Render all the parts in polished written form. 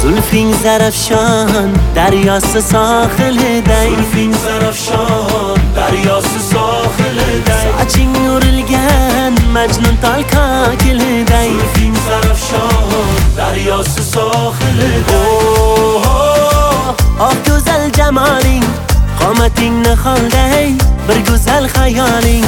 زلفین زرفشان دریاست ساحل دی زلفین زرفشان دریاست ساحل دی saçın yorilgan majnun talkakil دی زلفین زرفشان دریاست ساحل دی Ah güzel cemalin Qametin nihal dey Bir güzel hayalin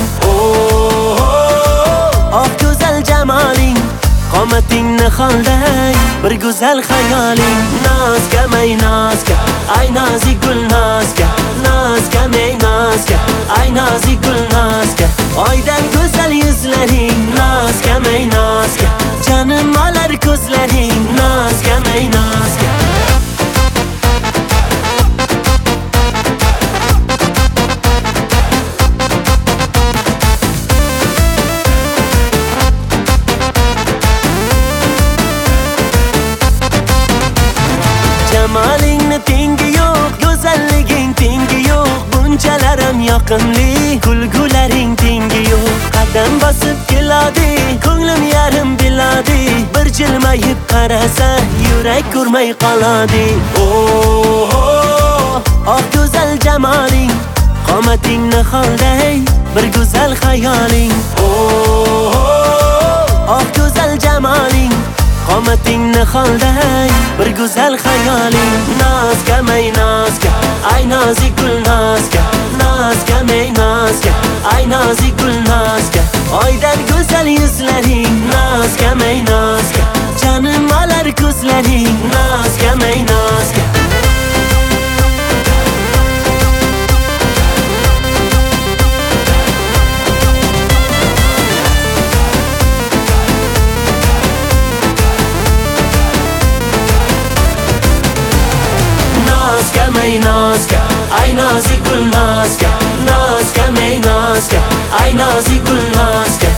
Ah güzel cemalin Qametin nihal dey Bir güzel hayalin Nazke mey nazke Ay nazik gül nazke Nazke mey nazke Ay nazik gül nazke Aydan güzel yüzlerin Nazke mey nazke Canım alar gözlerin Nazke mey nazke Cemalin tengi yok, güzelliğin tengi yok Buncalarım yakınlı, gülgülerin tengi yok Kadem basıp geladi, ko'nglim yarım biladi Bir jilmayib qarasa, yürek kurmay qoladi Ah güzel cemalin, qametin nihal dey Bir güzel hayalin Ah güzel cemalin Qametin nihal dey Bir güzel hayalin Nazke mey nazke Ay nazik gül nazke Nazke mey nazke Ay nazik gül nazke Aydan güzel yüzlerin Nazke mey nazke Canım alar gözlerin Nazke mey nazke Nazke mey nazke Ay nazik gül nazke Nazke mey nazke Ay nazik gül nazke